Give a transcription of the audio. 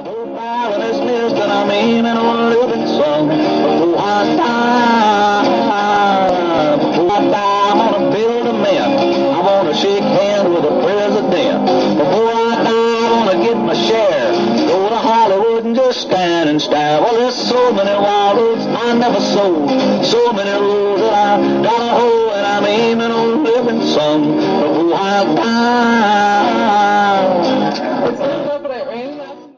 Stand and stare. Well, there's so many wild roads I never sold, so many roads that I gotta hold.